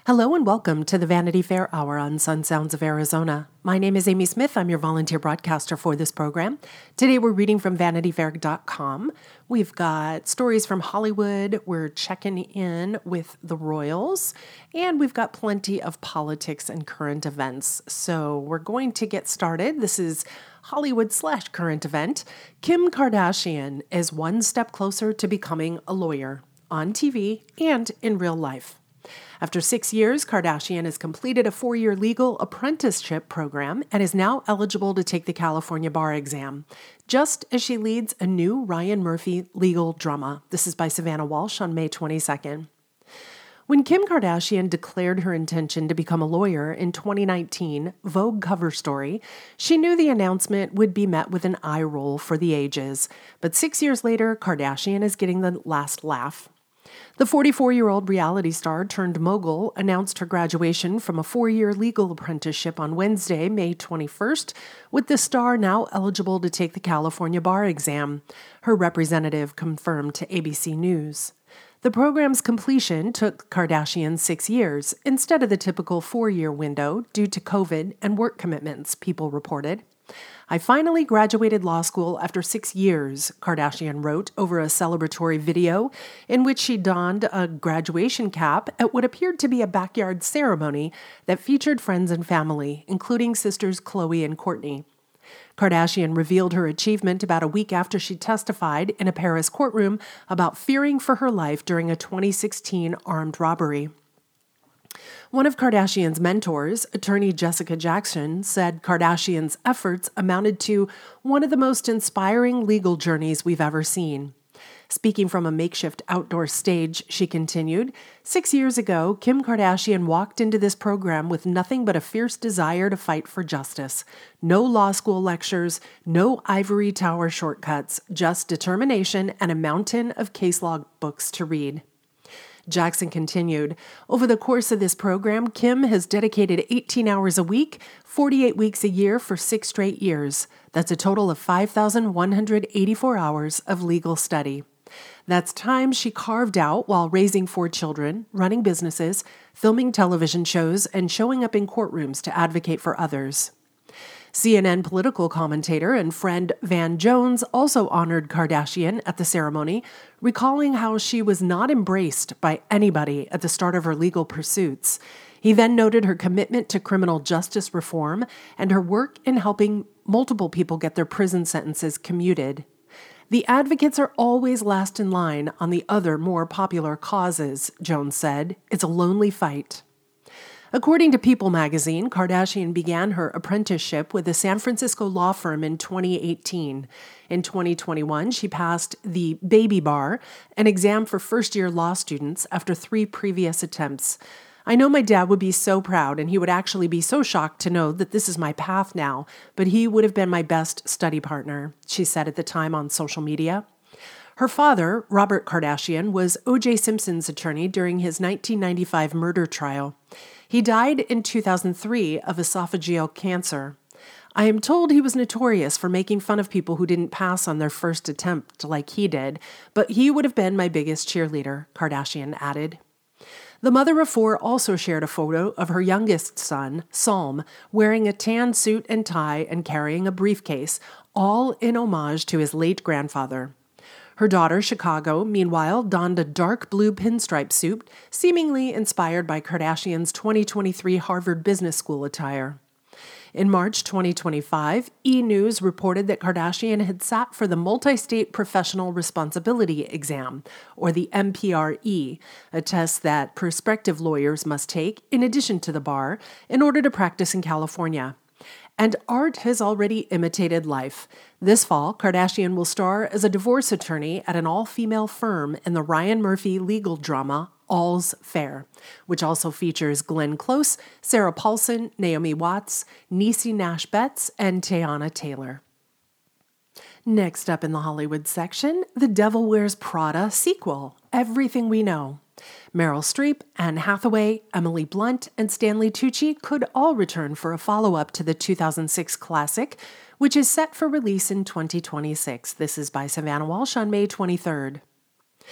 Hello and welcome to the Vanity Fair Hour on Sun Sounds of Arizona. My name is Amy Smith. I'm your volunteer broadcaster for this program. Today we're reading from VanityFair.com. We've got stories from Hollywood. We're checking in with the Royals. And we've got plenty of politics and current events. So we're going to get started. This is Hollywood/current event. Kim Kardashian is one step closer to becoming a lawyer on TV and in real life. After 6 years, Kardashian has completed a 4-year legal apprenticeship program and is now eligible to take the California bar exam, just as she leads a new Ryan Murphy legal drama. This is by Savannah Walsh on May 22nd. When Kim Kardashian declared her intention to become a lawyer in 2019, Vogue cover story, she knew the announcement would be met with an eye roll for the ages. But 6 years later, Kardashian is getting the last laugh. The 44-year-old reality star turned mogul announced her graduation from a 4-year legal apprenticeship on Wednesday, May 21st, with the star now eligible to take the California bar exam, her representative confirmed to ABC News. The program's completion took Kardashian 6 years instead of the typical 4-year window due to COVID and work commitments, People reported. I finally graduated law school after 6 years, Kardashian wrote over a celebratory video in which she donned a graduation cap at what appeared to be a backyard ceremony that featured friends and family, including sisters Khloe and Kourtney. Kardashian revealed her achievement about a week after she testified in a Paris courtroom about fearing for her life during a 2016 armed robbery. One of Kardashian's mentors, attorney Jessica Jackson, said Kardashian's efforts amounted to one of the most inspiring legal journeys we've ever seen. Speaking from a makeshift outdoor stage, she continued, 6 years ago, Kim Kardashian walked into this program with nothing but a fierce desire to fight for justice. No law school lectures, no ivory tower shortcuts, just determination and a mountain of case law books to read. Jackson continued, over the course of this program, Kim has dedicated 18 hours a week, 48 weeks a year for 6 straight years. That's a total of 5,184 hours of legal study. That's time she carved out while raising 4 children, running businesses, filming television shows, and showing up in courtrooms to advocate for others. CNN political commentator and friend Van Jones also honored Kardashian at the ceremony, recalling how she was not embraced by anybody at the start of her legal pursuits. He then noted her commitment to criminal justice reform and her work in helping multiple people get their prison sentences commuted. The advocates are always last in line on the other, more popular causes, Jones said. It's a lonely fight. According to People magazine, Kardashian began her apprenticeship with a San Francisco law firm in 2018. In 2021, she passed the Baby Bar, an exam for first-year law students, after 3 previous attempts. I know my dad would be so proud, and he would actually be so shocked to know that this is my path now, but he would have been my best study partner, she said at the time on social media. Her father, Robert Kardashian, was O.J. Simpson's attorney during his 1995 murder trial. He died in 2003 of esophageal cancer. I am told he was notorious for making fun of people who didn't pass on their first attempt like he did, but he would have been my biggest cheerleader, Kardashian added. The mother of 4 also shared a photo of her youngest son, Psalm, wearing a tan suit and tie and carrying a briefcase, all in homage to his late grandfather. Her daughter, Chicago, meanwhile, donned a dark blue pinstripe suit, seemingly inspired by Kardashian's 2023 Harvard Business School attire. In March 2025, E! News reported that Kardashian had sat for the Multi-State Professional Responsibility Exam, or the MPRE, a test that prospective lawyers must take, in addition to the bar, in order to practice in California. And art has already imitated life. This fall, Kardashian will star as a divorce attorney at an all-female firm in the Ryan Murphy legal drama All's Fair, which also features Glenn Close, Sarah Paulson, Naomi Watts, Niecy Nash Betts, and Teyana Taylor. Next up in the Hollywood section, The Devil Wears Prada sequel, Everything We Know. Meryl Streep, Anne Hathaway, Emily Blunt, and Stanley Tucci could all return for a follow-up to the 2006 classic, which is set for release in 2026. This is by Savannah Walsh on May 23rd.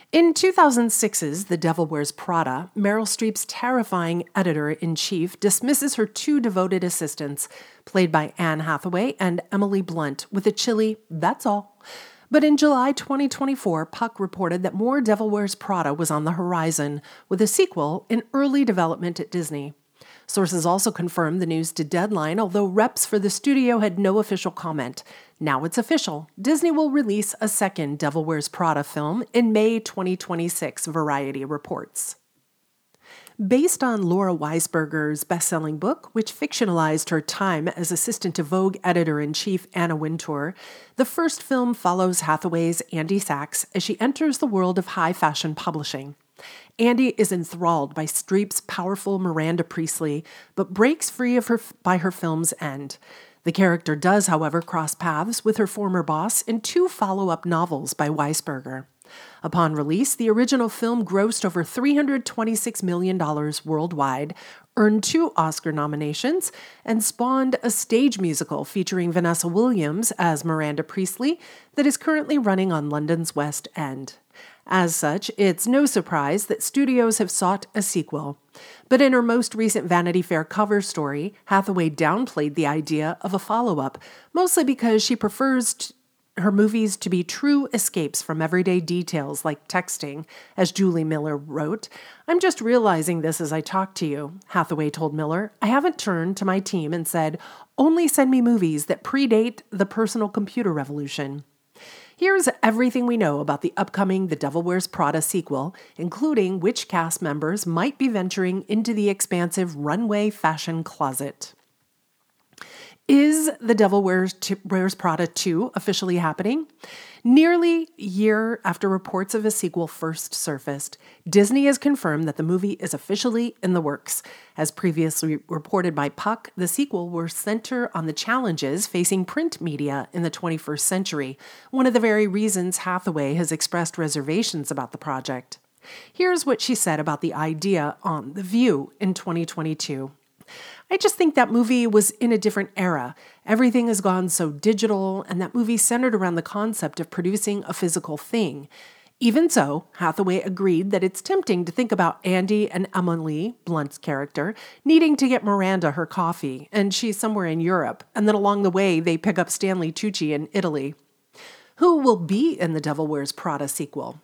In 2006's The Devil Wears Prada, Meryl Streep's terrifying editor-in-chief dismisses her two devoted assistants, played by Anne Hathaway and Emily Blunt, with a chilly, "That's all." But in July 2024, Puck reported that more Devil Wears Prada was on the horizon, with a sequel in early development at Disney. Sources also confirmed the news to Deadline, although reps for the studio had no official comment. Now it's official. Disney will release a second Devil Wears Prada film in May 2026, Variety reports. Based on Laura Weisberger's best-selling book, which fictionalized her time as assistant to Vogue editor-in-chief Anna Wintour, the first film follows Hathaway's Andy Sachs as she enters the world of high-fashion publishing. Andy is enthralled by Streep's powerful Miranda Priestly, but breaks free of her by her film's end. The character does, however, cross paths with her former boss in two follow-up novels by Weisberger. Upon release, the original film grossed over $326 million worldwide, earned 2 Oscar nominations, and spawned a stage musical featuring Vanessa Williams as Miranda Priestly that is currently running on London's West End. As such, it's no surprise that studios have sought a sequel. But in her most recent Vanity Fair cover story, Hathaway downplayed the idea of a follow-up, mostly because she prefers her movies to be true escapes from everyday details like texting. As Julie Miller wrote, "I'm just realizing this as I talk to you," Hathaway told Miller. "I haven't turned to my team and said, only send me movies that predate the personal computer revolution." Here's everything we know about the upcoming The Devil Wears Prada sequel, including which cast members might be venturing into the expansive runway fashion closet. Is The Devil Wears Prada 2 officially happening? Nearly a year after reports of a sequel first surfaced, Disney has confirmed that the movie is officially in the works. As previously reported by Puck, the sequel will center on the challenges facing print media in the 21st century, one of the very reasons Hathaway has expressed reservations about the project. Here's what she said about the idea on The View in 2022. "I just think that movie was in a different era. Everything has gone so digital, and that movie centered around the concept of producing a physical thing. Even so, Hathaway agreed that it's tempting to think about Andy and Emily, Blunt's character, needing to get Miranda her coffee, and she's somewhere in Europe, and then along the way they pick up Stanley Tucci in Italy." Who will be in the Devil Wears Prada sequel?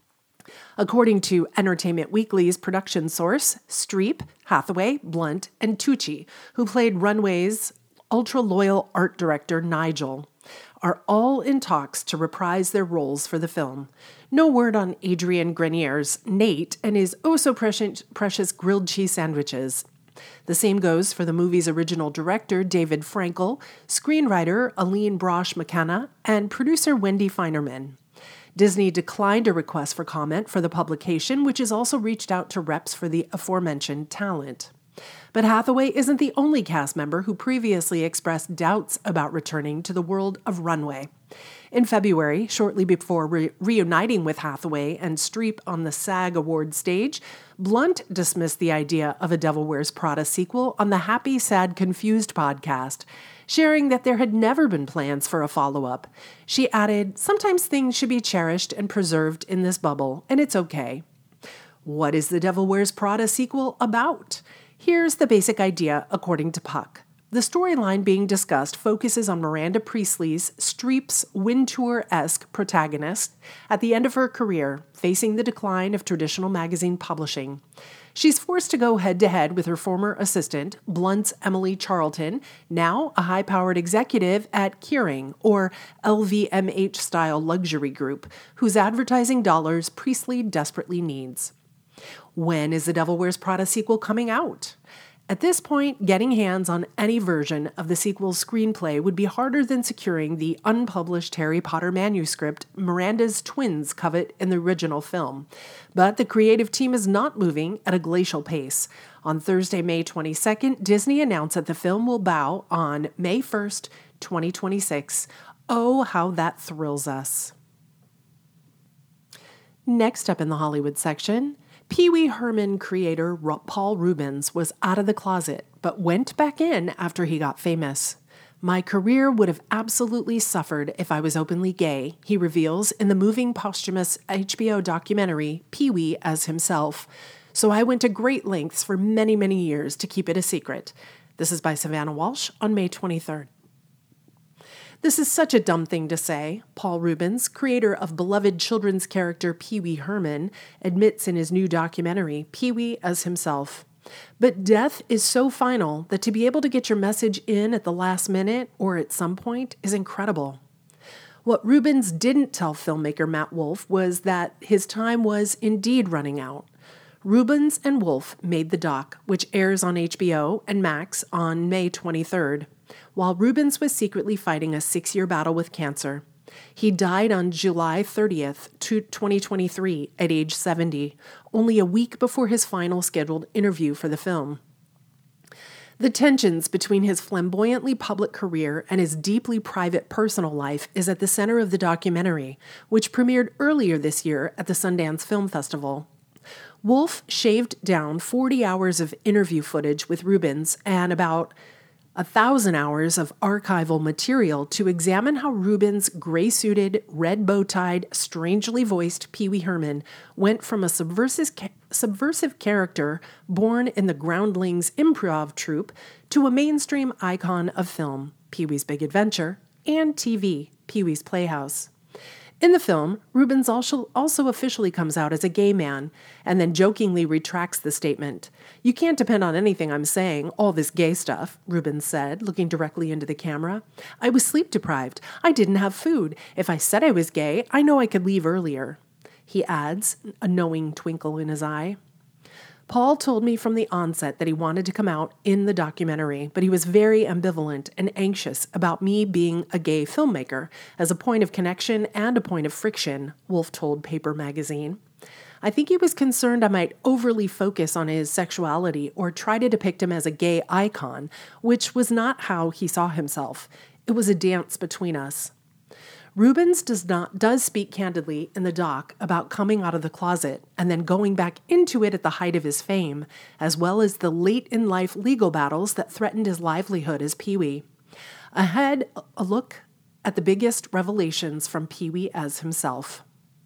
According to Entertainment Weekly's production source, Streep, Hathaway, Blunt, and Tucci, who played Runway's ultra-loyal art director Nigel, are all in talks to reprise their roles for the film. No word on Adrian Grenier's Nate and his oh-so-precious grilled cheese sandwiches. The same goes for the movie's original director, David Frankel, screenwriter Aline Brosh McKenna, and producer Wendy Feinerman. Disney declined a request for comment for the publication, which has also reached out to reps for the aforementioned talent. But Hathaway isn't the only cast member who previously expressed doubts about returning to the world of runway. In February, shortly before reuniting with Hathaway and Streep on the SAG Awards stage, Blunt dismissed the idea of a Devil Wears Prada sequel on the Happy, Sad, Confused podcast, sharing that there had never been plans for a follow-up. She added, "Sometimes things should be cherished and preserved in this bubble, and it's okay." What is the Devil Wears Prada sequel about? Here's the basic idea according to Puck. The storyline being discussed focuses on Miranda Priestly's, Streep's Wintour-esque protagonist at the end of her career, facing the decline of traditional magazine publishing. She's forced to go head-to-head with her former assistant, Blunt's Emily Charlton, now a high-powered executive at Kering, or LVMH-style luxury group, whose advertising dollars Priestly desperately needs. When is the Devil Wears Prada sequel coming out? At this point, getting hands on any version of the sequel's screenplay would be harder than securing the unpublished Harry Potter manuscript Miranda's twins covet in the original film. But the creative team is not moving at a glacial pace. On Thursday, May 22nd, Disney announced that the film will bow on May 1st, 2026. Oh, how that thrills us. Next up in the Hollywood section, Pee Wee Herman creator Paul Reubens was out of the closet, but went back in after he got famous. My career would have absolutely suffered if I was openly gay, he reveals in the moving posthumous HBO documentary Pee-wee as Himself. So I went to great lengths for many, many years to keep it a secret. This is by Savannah Walsh on May 23rd. This is such a dumb thing to say, Paul Reubens, creator of beloved children's character Pee-wee Herman, admits in his new documentary, Pee-wee as Himself. But death is so final that to be able to get your message in at the last minute or at some point is incredible. What Reubens didn't tell filmmaker Matt Wolf was that his time was indeed running out. Reubens and Wolf made the doc, which airs on HBO and Max on May 23rd, while Reubens was secretly fighting a 6-year battle with cancer. He died on July 30th, 2023, at age 70, only a week before his final scheduled interview for the film. The tensions between his flamboyantly public career and his deeply private personal life is at the center of the documentary, which premiered earlier this year at the Sundance Film Festival. Wolf shaved down 40 hours of interview footage with Reubens and about 1,000 hours of archival material to examine how Reubens' gray-suited, red bow-tied, strangely voiced Pee-wee Herman went from a subversive character born in the Groundlings improv troupe to a mainstream icon of film, Pee-wee's Big Adventure, and TV, Pee-wee's Playhouse. In the film, Reubens also officially comes out as a gay man and then jokingly retracts the statement. "You can't depend on anything I'm saying, all this gay stuff," Reubens said, looking directly into the camera. "I was sleep deprived. I didn't have food. If I said I was gay, I know I could leave earlier." He adds, a knowing twinkle in his eye. Paul told me from the onset that he wanted to come out in the documentary, but he was very ambivalent and anxious about me being a gay filmmaker as a point of connection and a point of friction, Wolf told Paper magazine. "I think he was concerned I might overly focus on his sexuality or try to depict him as a gay icon, which was not how he saw himself. It was a dance between us." Reubens does speak candidly in the doc about coming out of the closet and then going back into it at the height of his fame, as well as the late-in-life legal battles that threatened his livelihood as Pee-wee. Ahead, a look at the biggest revelations from Pee-wee as Himself.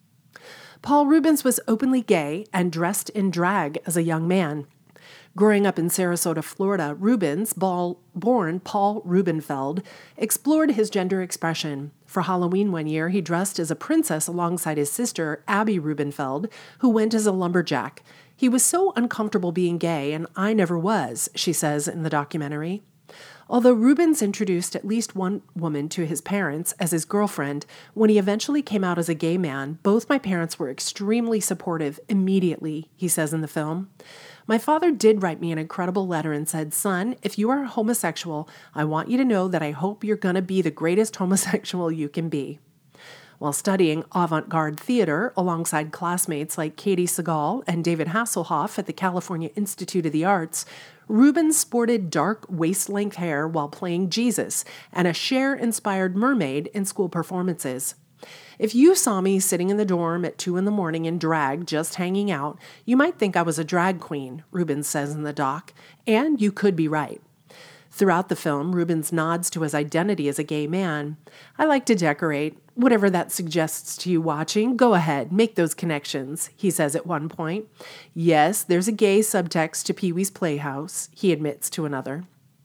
Paul Reubens was openly gay and dressed in drag as a young man. Growing up in Sarasota, Florida, Reubens, born Paul Rubenfeld, explored his gender expression. For Halloween one year, he dressed as a princess alongside his sister, Abby Rubenfeld, who went as a lumberjack. "He was so uncomfortable being gay, and I never was," she says in the documentary. Although Reubens introduced at least one woman to his parents as his girlfriend, when he eventually came out as a gay man, both my parents were extremely supportive immediately, he says in the film. "My father did write me an incredible letter and said, 'Son, if you are homosexual, I want you to know that I hope you're going to be the greatest homosexual you can be.'" While studying avant-garde theater alongside classmates like Katie Segal and David Hasselhoff at the California Institute of the Arts, Reubens sported dark waist-length hair while playing Jesus and a Cher-inspired mermaid in school performances. "If you saw me sitting in the dorm at 2 a.m. in drag just hanging out, you might think I was a drag queen," Reubens says in the doc, and you could be right. Throughout the film, Reubens nods to his identity as a gay man. "I like to decorate. Whatever that suggests to you watching, go ahead, make those connections," he says at one point. "Yes, there's a gay subtext to Pee-wee's Playhouse," he admits to another.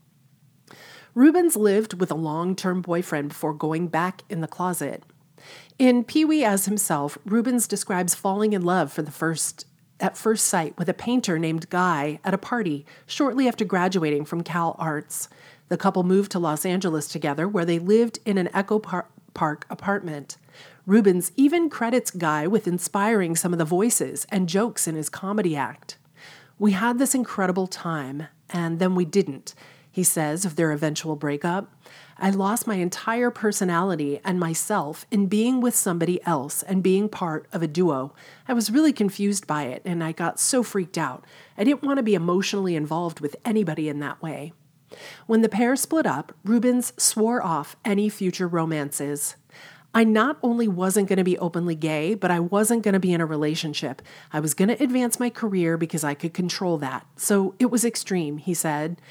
Reubens lived with a long-term boyfriend before going back in the closet. In Pee-wee as Himself, Reubens describes falling in love at first sight with a painter named Guy at a party shortly after graduating from Cal Arts. The couple moved to Los Angeles together, where they lived in an Echo Park apartment. Reubens even credits Guy with inspiring some of the voices and jokes in his comedy act. "We had this incredible time, and then we didn't," he says of their eventual breakup. "I lost my entire personality and myself in being with somebody else and being part of a duo. I was really confused by it, and I got so freaked out. I didn't want to be emotionally involved with anybody in that way." When the pair split up, Reubens swore off any future romances. "I not only wasn't going to be openly gay, but I wasn't going to be in a relationship. I was going to advance my career because I could control that. So it was extreme," he said.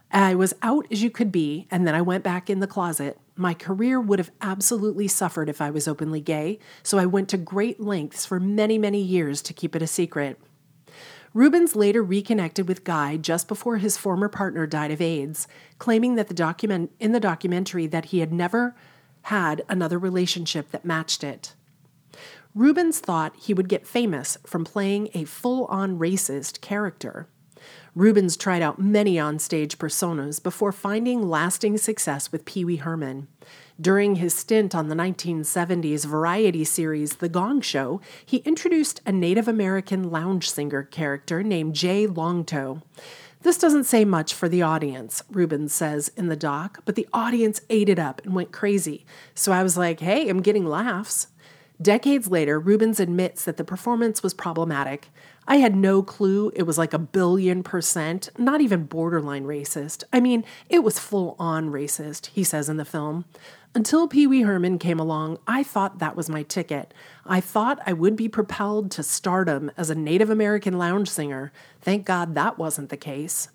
I was out as you could be, and then I went back in the closet. My career would have absolutely suffered if I was openly gay, so I went to great lengths for many, many years to keep it a secret. Rubens later reconnected with Guy just before his former partner died of AIDS, claiming that in the documentary that he had never had another relationship that matched it. Rubens thought he would get famous from playing a full-on racist character. Rubens tried out many on-stage personas before finding lasting success with Pee Wee Herman. During his stint on the 1970s variety series The Gong Show, he introduced a Native American lounge singer character named Jay Longtoe. This doesn't say much for the audience, Rubens says in the doc, but the audience ate it up and went crazy. So I was like, hey, I'm getting laughs. Decades later, Rubens admits that the performance was problematic. I had no clue it was like 1,000,000,000%, not even borderline racist. I mean, it was full-on racist, he says in the film. Until Pee Wee Herman came along, I thought that was my ticket. I thought I would be propelled to stardom as a Native American lounge singer. Thank God that wasn't the case.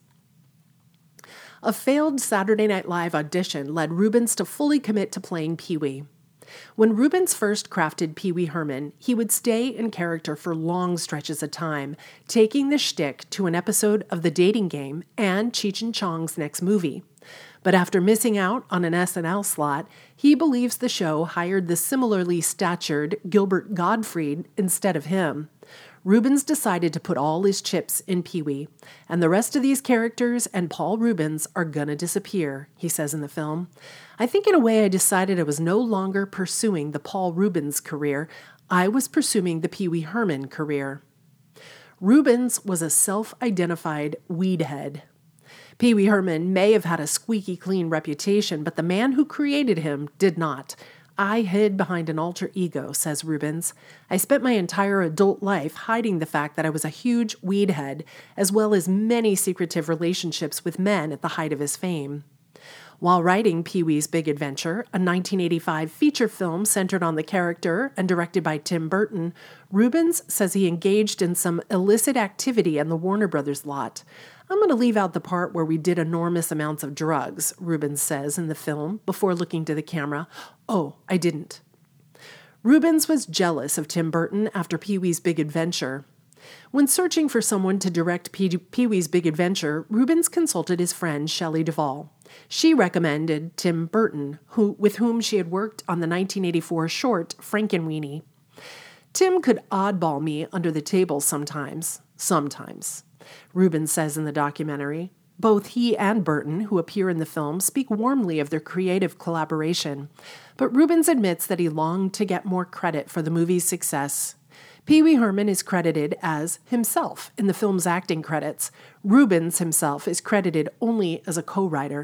A failed Saturday Night Live audition led Rubens to fully commit to playing Pee Wee. When Rubens first crafted Pee Wee Herman, he would stay in character for long stretches of time, taking the shtick to an episode of The Dating Game and Cheech and Chong's next movie. But after missing out on an SNL slot, he believes the show hired the similarly statured Gilbert Gottfried instead of him. Rubens decided to put all his chips in Pee Wee, and the rest of these characters and Paul Rubens are gonna disappear, he says in the film. I think in a way I decided I was no longer pursuing the Paul Rubens career, I was pursuing the Pee Wee Herman career. Rubens was a self-identified weedhead. Pee Wee Herman may have had a squeaky clean reputation, but the man who created him did not. I hid behind an alter ego, says Rubens. I spent my entire adult life hiding the fact that I was a huge weedhead, as well as many secretive relationships with men at the height of his fame. While writing Pee-wee's Big Adventure, a 1985 feature film centered on the character and directed by Tim Burton, Rubens says he engaged in some illicit activity on the Warner Brothers lot. I'm going to leave out the part where we did enormous amounts of drugs, Rubens says in the film before looking to the camera. Oh, I didn't. Rubens was jealous of Tim Burton after Pee-wee's Big Adventure. When searching for someone to direct Pee-wee's Big Adventure, Rubens consulted his friend Shelley Duvall. She recommended Tim Burton, with whom she had worked on the 1984 short Frankenweenie. Tim could oddball me under the table sometimes, Rubens says in the documentary. Both he and Burton, who appear in the film, speak warmly of their creative collaboration, but Rubens admits that he longed to get more credit for the movie's success. Pee Wee Herman is credited as himself in the film's acting credits. Rubens himself is credited only as a co-writer.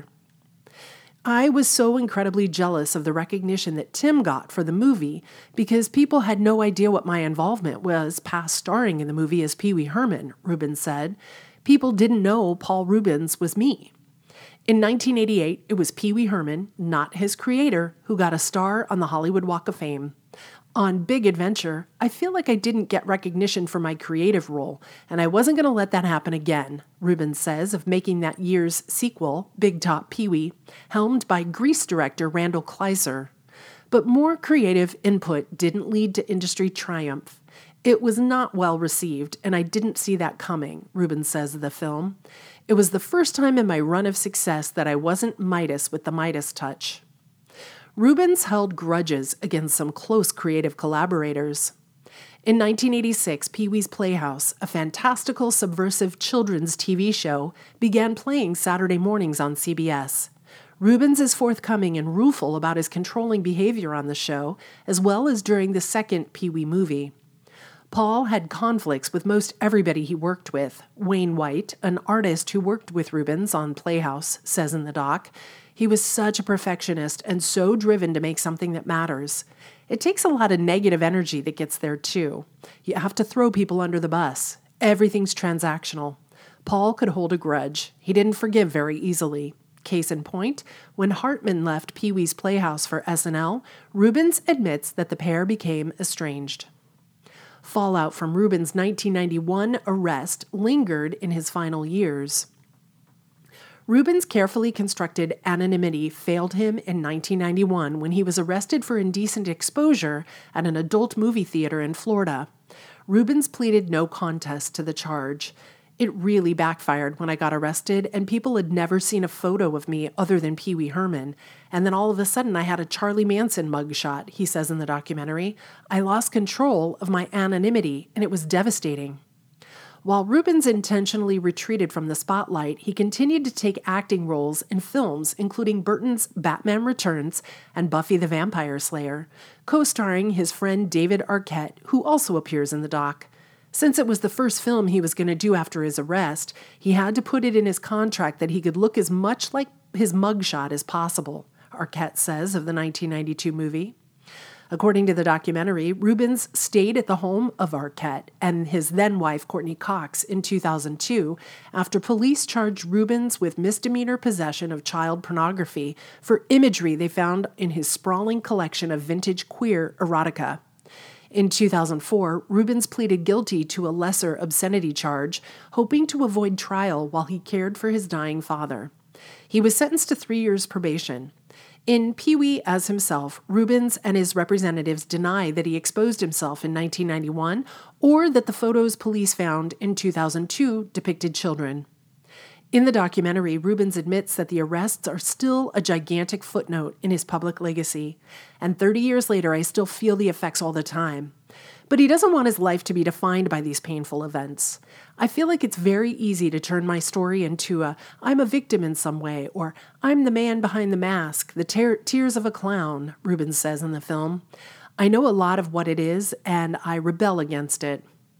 I was so incredibly jealous of the recognition that Tim got for the movie because people had no idea what my involvement was past starring in the movie as Pee Wee Herman, Rubens said. People didn't know Paul Rubens was me. In 1988, it was Pee Wee Herman, not his creator, who got a star on the Hollywood Walk of Fame. On Big Adventure, I feel like I didn't get recognition for my creative role, and I wasn't going to let that happen again, Rubens says of making that year's sequel, Big Top Pee-wee, helmed by Grease director Randall Kleiser. But more creative input didn't lead to industry triumph. It was not well received, and I didn't see that coming, Rubens says of the film. It was the first time in my run of success that I wasn't Midas with the Midas touch. Rubens held grudges against some close creative collaborators. In 1986, Pee-wee's Playhouse, a fantastical subversive children's TV show, began playing Saturday mornings on CBS. Rubens is forthcoming and rueful about his controlling behavior on the show, as well as during the second Pee-wee movie. Paul had conflicts with most everybody he worked with. Wayne White, an artist who worked with Rubens on Playhouse, says in the doc, he was such a perfectionist and so driven to make something that matters. It takes a lot of negative energy that gets there too. You have to throw people under the bus. Everything's transactional. Paul could hold a grudge. He didn't forgive very easily. Case in point, when Hartman left Pee-wee's Playhouse for SNL, Rubens admits that the pair became estranged. Fallout from Rubens' 1991 arrest lingered in his final years. Rubin's carefully constructed anonymity failed him in 1991 when he was arrested for indecent exposure at an adult movie theater in Florida. Rubens pleaded no contest to the charge. It really backfired when I got arrested, and people had never seen a photo of me other than Pee Wee Herman. And then all of a sudden I had a Charlie Manson mugshot, he says in the documentary. I lost control of my anonymity, and it was devastating. While Rubens intentionally retreated from the spotlight, he continued to take acting roles in films, including Burton's Batman Returns and Buffy the Vampire Slayer, co-starring his friend David Arquette, who also appears in the doc. Since it was the first film he was going to do after his arrest, he had to put it in his contract that he could look as much like his mugshot as possible, Arquette says of the 1992 movie. According to the documentary, Rubens stayed at the home of Arquette and his then-wife Courtney Cox in 2002 after police charged Rubens with misdemeanor possession of child pornography for imagery they found in his sprawling collection of vintage queer erotica. In 2004, Rubens pleaded guilty to a lesser obscenity charge, hoping to avoid trial while he cared for his dying father. He was sentenced to 3 years probation. In Pee-wee as himself, Rubens and his representatives deny that he exposed himself in 1991 or that the photos police found in 2002 depicted children. In the documentary, Rubens admits that the arrests are still a gigantic footnote in his public legacy, and 30 years later I still feel the effects all the time. But he doesn't want his life to be defined by these painful events. I feel like it's very easy to turn my story into I'm a victim in some way, or I'm the man behind the mask, the tears of a clown, Rubens says in the film. I know a lot of what it is, and I rebel against it.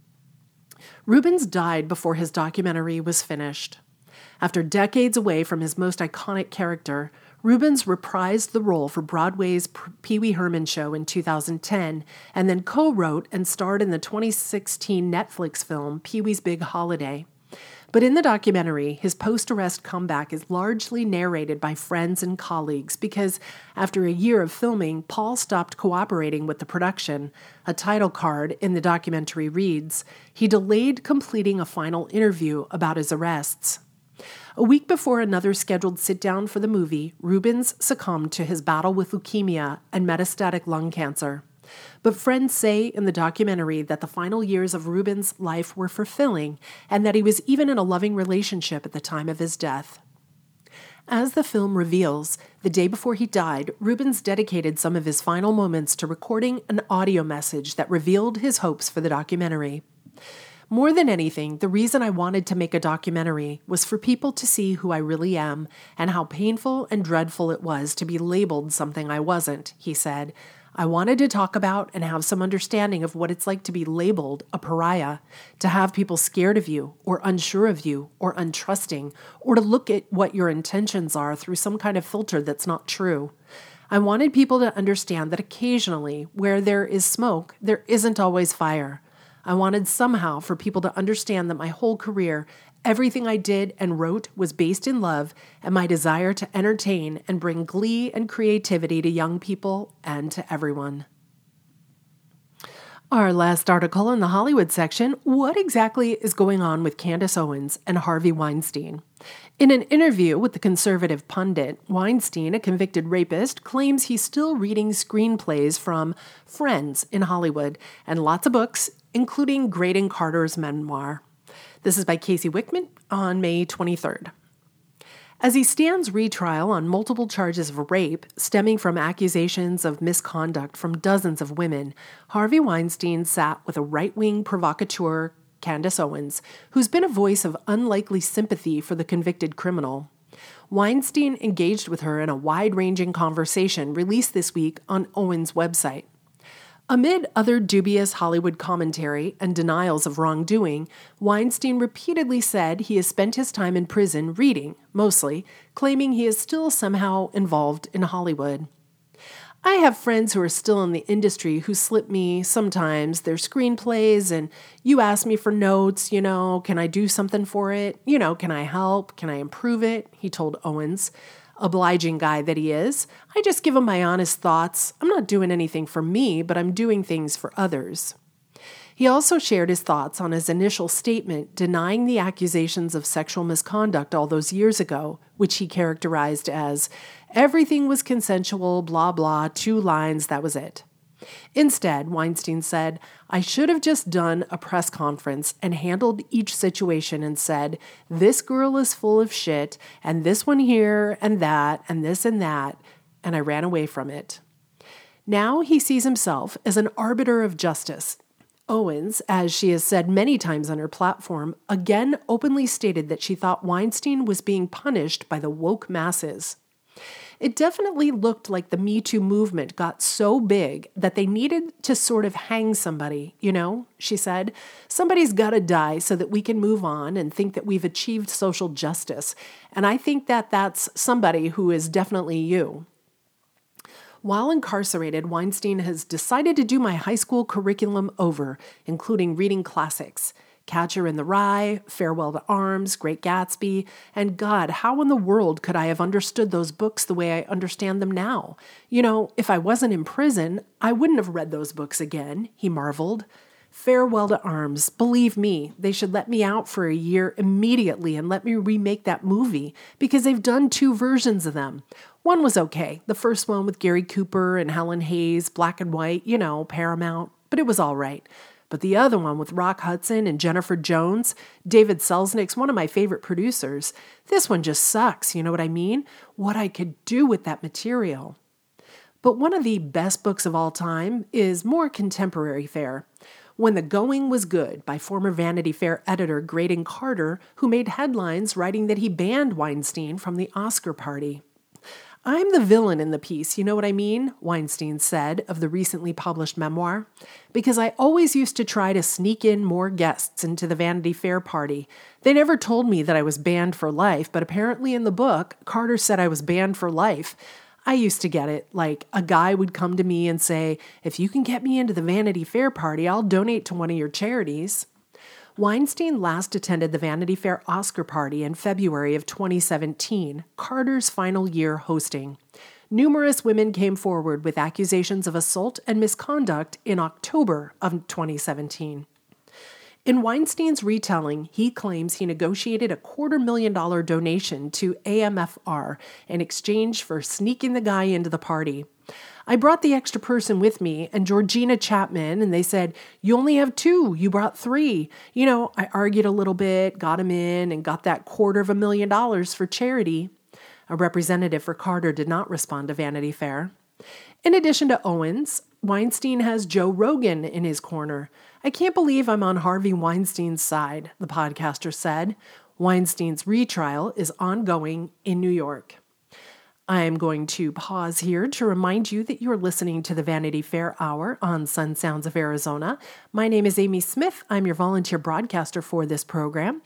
Rubens died before his documentary was finished. After decades away from his most iconic character, Rubens reprised the role for Broadway's Pee Wee Herman show in 2010 and then co-wrote and starred in the 2016 Netflix film Pee Wee's Big Holiday. But in the documentary, his post-arrest comeback is largely narrated by friends and colleagues because after a year of filming, Paul stopped cooperating with the production. A title card in the documentary reads, he delayed completing a final interview about his arrests. A week before another scheduled sit-down for the movie, Rubens succumbed to his battle with leukemia and metastatic lung cancer. But friends say in the documentary that the final years of Rubens' life were fulfilling and that he was even in a loving relationship at the time of his death. As the film reveals, the day before he died, Rubens dedicated some of his final moments to recording an audio message that revealed his hopes for the documentary. More than anything, the reason I wanted to make a documentary was for people to see who I really am and how painful and dreadful it was to be labeled something I wasn't, he said. I wanted to talk about and have some understanding of what it's like to be labeled a pariah, to have people scared of you or unsure of you or untrusting, or to look at what your intentions are through some kind of filter that's not true. I wanted people to understand that occasionally, where there is smoke, there isn't always fire. I wanted somehow for people to understand that my whole career, everything I did and wrote was based in love and my desire to entertain and bring glee and creativity to young people and to everyone. Our last article in the Hollywood section, what exactly is going on with Candace Owens and Harvey Weinstein? In an interview with the conservative pundit, Weinstein, a convicted rapist, claims he's still reading screenplays from friends in Hollywood and lots of books, including Graydon Carter's memoir. This is by Casey Wickman on May 23rd. As he stands retrial on multiple charges of rape stemming from accusations of misconduct from dozens of women, Harvey Weinstein sat with a right-wing provocateur, Candace Owens, who's been a voice of unlikely sympathy for the convicted criminal. Weinstein engaged with her in a wide-ranging conversation released this week on Owens' website. Amid other dubious Hollywood commentary and denials of wrongdoing, Weinstein repeatedly said he has spent his time in prison reading, mostly, claiming he is still somehow involved in Hollywood. I have friends who are still in the industry who slip me sometimes their screenplays and you ask me for notes, can I do something for it? Can I help? Can I improve it? He told Owens. Obliging guy that he is, I just give him my honest thoughts. I'm not doing anything for me, but I'm doing things for others. He also shared his thoughts on his initial statement denying the accusations of sexual misconduct all those years ago, which he characterized as, "Everything was consensual, blah, blah, 2 lines, that was it." Instead, Weinstein said, "I should have just done a press conference and handled each situation and said, this girl is full of shit, and this one here, and that, and this and that, and I ran away from it." Now he sees himself as an arbiter of justice. Owens, as she has said many times on her platform, again openly stated that she thought Weinstein was being punished by the woke masses. It definitely looked like the Me Too movement got so big that they needed to sort of hang somebody, she said. "Somebody's got to die so that we can move on and think that we've achieved social justice. And I think that that's somebody who is definitely you." While incarcerated, Weinstein has decided to do my high school curriculum over, including reading classics. Catcher in the Rye, Farewell to Arms, Great Gatsby, and God, how in the world could I have understood those books the way I understand them now? If I wasn't in prison, I wouldn't have read those books again, he marveled. Farewell to Arms. Believe me, they should let me out for a year immediately and let me remake that movie, because they've done 2 versions of them. One was okay, the first one with Gary Cooper and Helen Hayes, black and white, Paramount, but it was all right. But the other one with Rock Hudson and Jennifer Jones, David Selznick's one of my favorite producers, this one just sucks, you know what I mean? What I could do with that material. But one of the best books of all time is more contemporary fare. When the Going Was Good by former Vanity Fair editor Graydon Carter, who made headlines writing that he banned Weinstein from the Oscar party. "I'm the villain in the piece, you know what I mean?" Weinstein said of the recently published memoir. "Because I always used to try to sneak in more guests into the Vanity Fair party. They never told me that I was banned for life, but apparently in the book, Carter said I was banned for life. I used to get it, like a guy would come to me and say, 'If you can get me into the Vanity Fair party, I'll donate to one of your charities.'" Weinstein last attended the Vanity Fair Oscar party in February of 2017, Carter's final year hosting. Numerous women came forward with accusations of assault and misconduct in October of 2017. In Weinstein's retelling, he claims he negotiated a $250,000 donation to AMFR in exchange for sneaking the guy into the party. "I brought the extra person with me and Georgina Chapman, and they said, 'You only have 2, you brought 3. I argued a little bit, got him in, and got that $250,000 for charity." A representative for Carter did not respond to Vanity Fair. In addition to Owens, Weinstein has Joe Rogan in his corner. "I can't believe I'm on Harvey Weinstein's side," the podcaster said. Weinstein's retrial is ongoing in New York. I'm going to pause here to remind you that you're listening to the Vanity Fair Hour on Sun Sounds of Arizona. My name is Amy Smith. I'm your volunteer broadcaster for this program.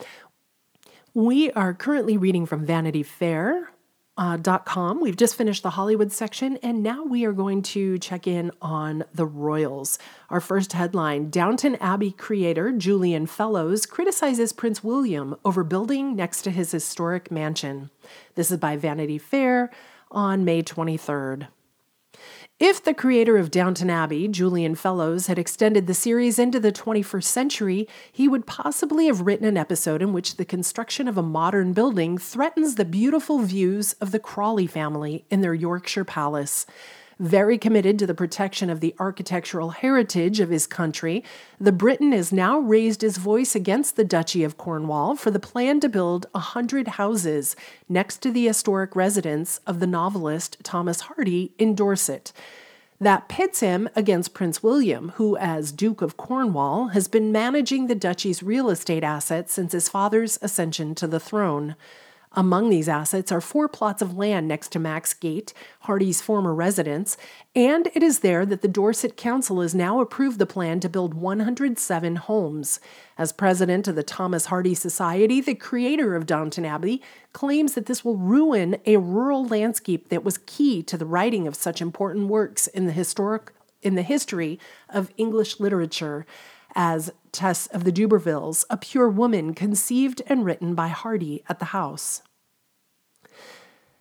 We are currently reading from VanityFair.com. We've just finished the Hollywood section, and now we are going to check in on the royals. Our first headline, Downton Abbey creator Julian Fellowes criticizes Prince William over building next to his historic mansion. This is by Vanity Fair on May 23rd. If the creator of Downton Abbey, Julian Fellowes, had extended the series into the 21st century, he would possibly have written an episode in which the construction of a modern building threatens the beautiful views of the Crawley family in their Yorkshire palace. Very committed to the protection of the architectural heritage of his country, the Briton has now raised his voice against the Duchy of Cornwall for the plan to build 100 houses next to the historic residence of the novelist Thomas Hardy in Dorset. That pits him against Prince William, who, as Duke of Cornwall, has been managing the duchy's real estate assets since his father's ascension to the throne. Among these assets are 4 plots of land next to Max Gate, Hardy's former residence, and it is there that the Dorset Council has now approved the plan to build 107 homes. As president of the Thomas Hardy Society, the creator of Downton Abbey claims that this will ruin a rural landscape that was key to the writing of such important works in the history of English literature, as Tess of the Dubervilles, a pure woman conceived and written by Hardy at the house.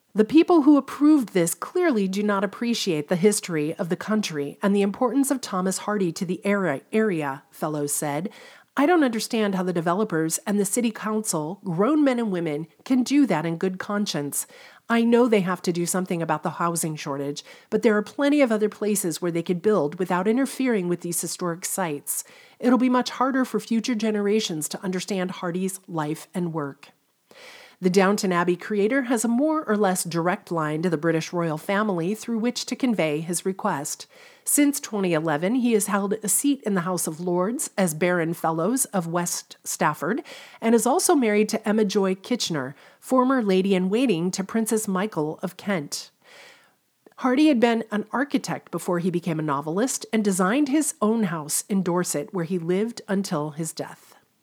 The people who approved this clearly do not appreciate the history of the country and the importance of Thomas Hardy to the area, Fellows said. I don't understand how the developers and the city council, grown men and women, can do that in good conscience. I know they have to do something about the housing shortage, but there are plenty of other places where they could build without interfering with these historic sites. It'll be much harder for future generations to understand Hardy's life and work. The Downton Abbey creator has a more or less direct line to the British royal family through which to convey his request. Since 2011, he has held a seat in the House of Lords as Baron Fellows of West Stafford and is also married to Emma Joy Kitchener, former lady-in-waiting to Princess Michael of Kent. Hardy had been an architect before he became a novelist and designed his own house in Dorset, where he lived until his death.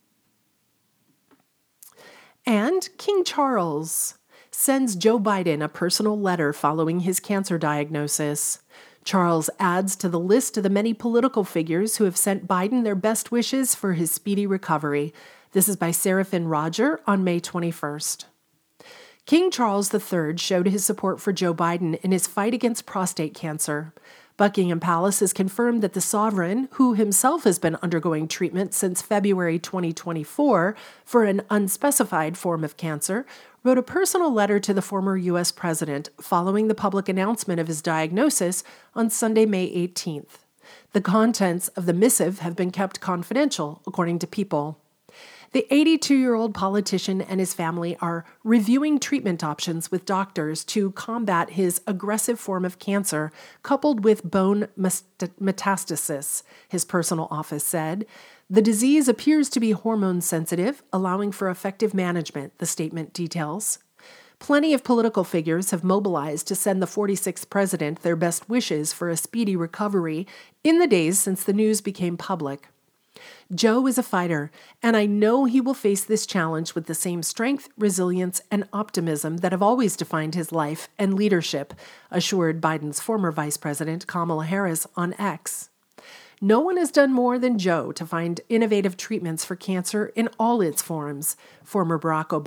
And King Charles sends Joe Biden a personal letter following his cancer diagnosis. Charles adds to the list of the many political figures who have sent Biden their best wishes for his speedy recovery. This is by Seraphin Roger on May 21st. King Charles III showed his support for Joe Biden in his fight against prostate cancer. Buckingham Palace has confirmed that the sovereign, who himself has been undergoing treatment since February 2024 for an unspecified form of cancer, wrote a personal letter to the former U.S. president following the public announcement of his diagnosis on Sunday, May 18th. The contents of the missive have been kept confidential, according to People. The 82-year-old politician and his family are reviewing treatment options with doctors to combat his aggressive form of cancer coupled with bone metastasis, his personal office said. The disease appears to be hormone sensitive, allowing for effective management, the statement details. Plenty of political figures have mobilized to send the 46th president their best wishes for a speedy recovery in the days since the news became public. Joe is a fighter, and I know he will face this challenge with the same strength, resilience, and optimism that have always defined his life and leadership, assured Biden's former Vice President Kamala Harris on X. No one has done more than Joe to find innovative treatments for cancer in all its forms, former President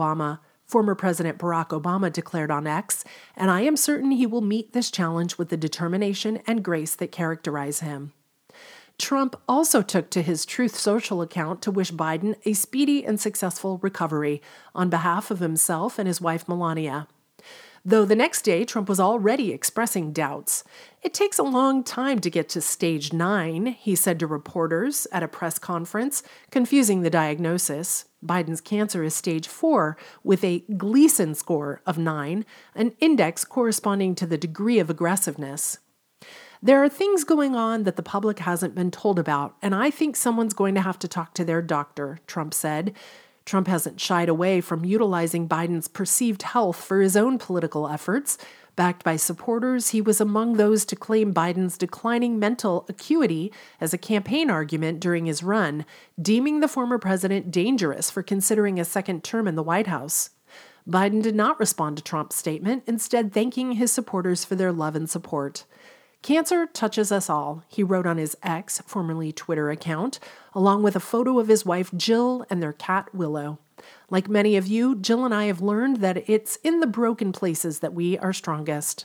Barack Obama declared on X, and I am certain he will meet this challenge with the determination and grace that characterize him. Trump also took to his Truth Social account to wish Biden a speedy and successful recovery on behalf of himself and his wife Melania. Though the next day, Trump was already expressing doubts. It takes a long time to get to stage 9, he said to reporters at a press conference, confusing the diagnosis. Biden's cancer is stage 4 with a Gleason score of 9, an index corresponding to the degree of aggressiveness. There are things going on that the public hasn't been told about, and I think someone's going to have to talk to their doctor, Trump said. Trump hasn't shied away from utilizing Biden's perceived health for his own political efforts. Backed by supporters, he was among those to claim Biden's declining mental acuity as a campaign argument during his run, deeming the former president dangerous for considering a second term in the White House. Biden did not respond to Trump's statement, instead thanking his supporters for their love and support. Cancer touches us all, he wrote on his X, formerly Twitter account, along with a photo of his wife Jill and their cat Willow. Like many of you, Jill and I have learned that it's in the broken places that we are strongest.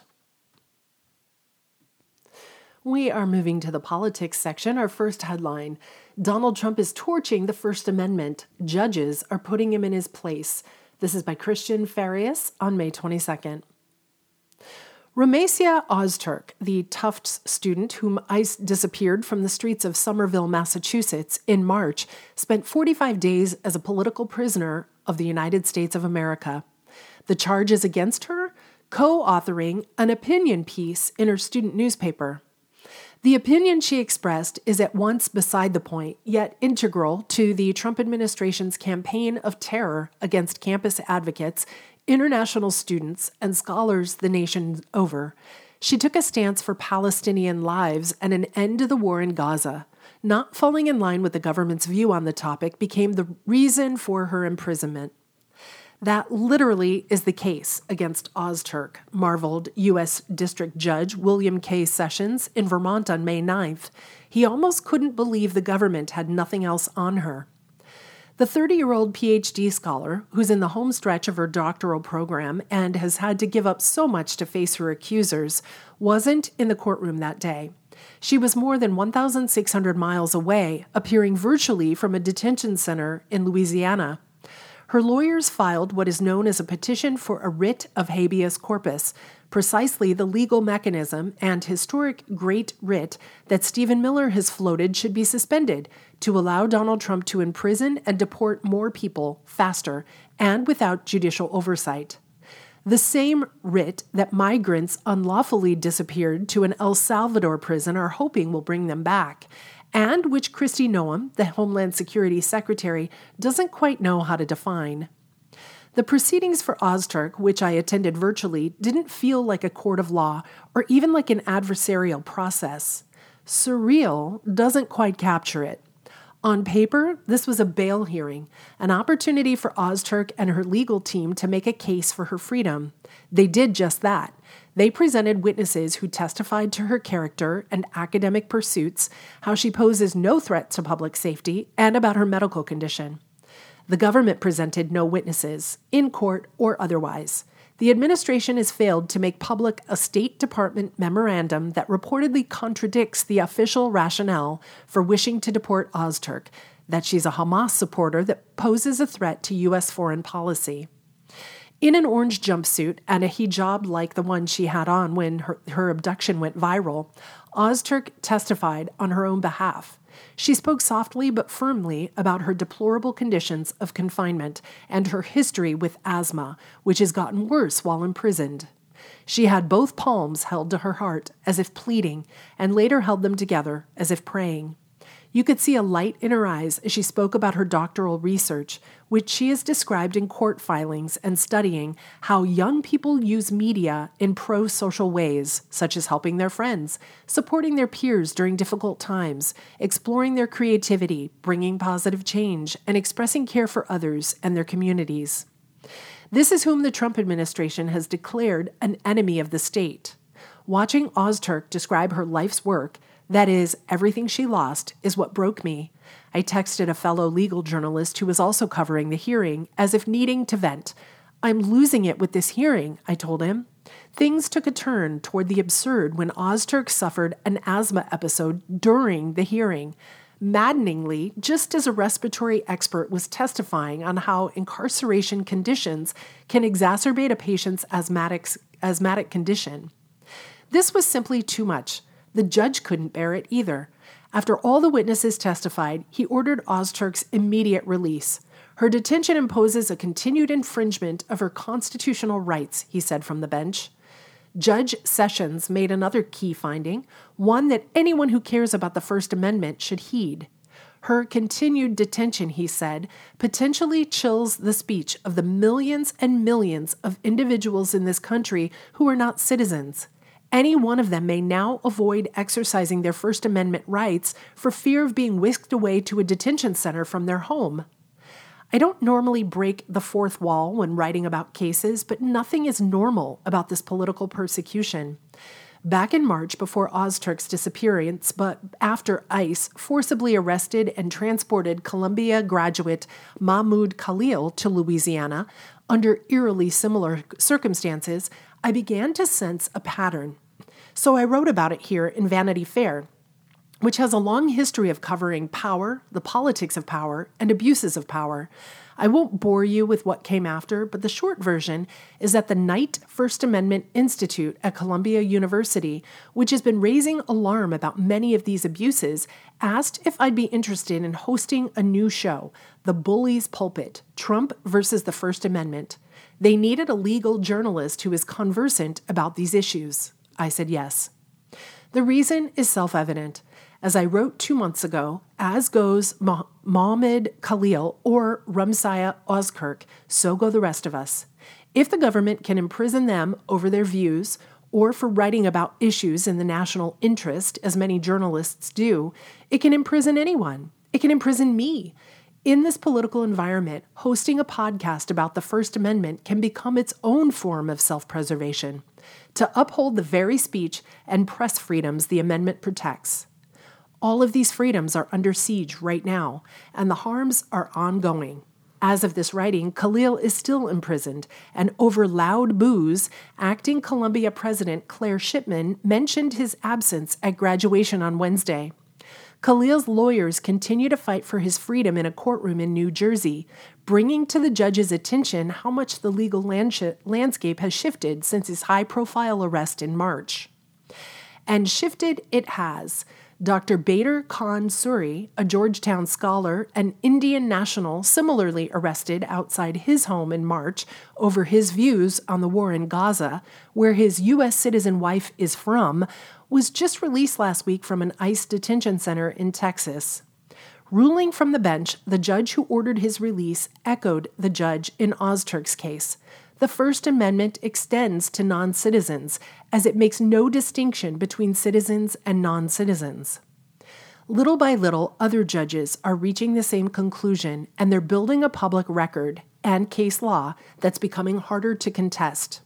We are moving to the politics section. Our first headline, Donald Trump is torching the First Amendment. Judges are putting him in his place. This is by Christian Farias on May 22nd. Ramacia Ozturk, the Tufts student whom ICE disappeared from the streets of Somerville, Massachusetts in March, spent 45 days as a political prisoner of the United States of America. The charges against her? Co-authoring an opinion piece in her student newspaper. The opinion she expressed is at once beside the point, yet integral to the Trump administration's campaign of terror against campus advocates, international students, and scholars the nation over. She took a stance for Palestinian lives and an end to the war in Gaza. Not falling in line with the government's view on the topic became the reason for her imprisonment. That literally is the case against Ozturk, marveled U.S. District Judge William K. Sessions in Vermont on May 9th. He almost couldn't believe the government had nothing else on her. The 30-year-old PhD scholar, who's in the home stretch of her doctoral program and has had to give up so much to face her accusers, wasn't in the courtroom that day. She was more than 1,600 miles away, appearing virtually from a detention center in Louisiana. Her lawyers filed what is known as a petition for a writ of habeas corpus, precisely the legal mechanism and historic great writ that Stephen Miller has floated should be suspended to allow Donald Trump to imprison and deport more people faster and without judicial oversight. The same writ that migrants unlawfully disappeared to an El Salvador prison are hoping will bring them back, and which Kristi Noem, the Homeland Security Secretary, doesn't quite know how to define. The proceedings for Ozturk, which I attended virtually, didn't feel like a court of law or even like an adversarial process. Surreal doesn't quite capture it. On paper, this was a bail hearing, an opportunity for Ozturk and her legal team to make a case for her freedom. They did just that. They presented witnesses who testified to her character and academic pursuits, how she poses no threat to public safety, and about her medical condition. The government presented no witnesses, in court or otherwise. The administration has failed to make public a State Department memorandum that reportedly contradicts the official rationale for wishing to deport Ozturk, that she's a Hamas supporter that poses a threat to U.S. foreign policy. In an orange jumpsuit and a hijab like the one she had on when her abduction went viral, Ozturk testified on her own behalf. She spoke softly but firmly about her deplorable conditions of confinement and her history with asthma, which has gotten worse while imprisoned. She had both palms held to her heart as if pleading, and later held them together as if praying. You could see a light in her eyes as she spoke about her doctoral research, which she has described in court filings and studying how young people use media in pro-social ways, such as helping their friends, supporting their peers during difficult times, exploring their creativity, bringing positive change, and expressing care for others and their communities. This is whom the Trump administration has declared an enemy of the state. Watching Ozturk describe her life's work, that is, everything she lost, is what broke me. I texted a fellow legal journalist who was also covering the hearing, as if needing to vent. "I'm losing it with this hearing," I told him. Things took a turn toward the absurd when Ozturk suffered an asthma episode during the hearing. Maddeningly, just as a respiratory expert was testifying on how incarceration conditions can exacerbate a patient's asthmatic condition. This was simply too much. The judge couldn't bear it either. After all the witnesses testified, he ordered Ozturk's immediate release. Her detention imposes a continued infringement of her constitutional rights, he said from the bench. Judge Sessions made another key finding, one that anyone who cares about the First Amendment should heed. Her continued detention, he said, potentially chills the speech of the millions and millions of individuals in this country who are not citizens. Any one of them may now avoid exercising their First Amendment rights for fear of being whisked away to a detention center from their home. I don't normally break the fourth wall when writing about cases, but nothing is normal about this political persecution. Back in March, before Ozturk's disappearance, but after ICE forcibly arrested and transported Columbia graduate Mahmoud Khalil to Louisiana, under eerily similar circumstances, I began to sense a pattern. So I wrote about it here in Vanity Fair, which has a long history of covering power, the politics of power, and abuses of power. I won't bore you with what came after, but the short version is that the Knight First Amendment Institute at Columbia University, which has been raising alarm about many of these abuses, asked if I'd be interested in hosting a new show, The Bully's Pulpit, Trump versus the First Amendment. They needed a legal journalist who is conversant about these issues. I said yes. The reason is self-evident. As I wrote 2 months ago, as goes Mahmoud Khalil or Ramsiah Ozturk, so go the rest of us. If the government can imprison them over their views or for writing about issues in the national interest, as many journalists do, it can imprison anyone. It can imprison me. In this political environment, hosting a podcast about the First Amendment can become its own form of self-preservation, to uphold the very speech and press freedoms the amendment protects. All of these freedoms are under siege right now, and the harms are ongoing. As of this writing, Khalil is still imprisoned, and over loud boos, acting Columbia President Claire Shipman mentioned his absence at graduation on Wednesday. Khalil's lawyers continue to fight for his freedom in a courtroom in New Jersey, bringing to the judge's attention how much the legal landscape has shifted since his high-profile arrest in March. And shifted it has. Dr. Bader Khan Suri, a Georgetown scholar, an Indian national similarly arrested outside his home in March over his views on the war in Gaza, where his U.S. citizen wife is from, was just released last week from an ICE detention center in Texas. Ruling from the bench, the judge who ordered his release echoed the judge in Ozturk's case. The First Amendment extends to non-citizens, as it makes no distinction between citizens and non-citizens. Little by little, other judges are reaching the same conclusion, and they're building a public record and case law that's becoming harder to contest.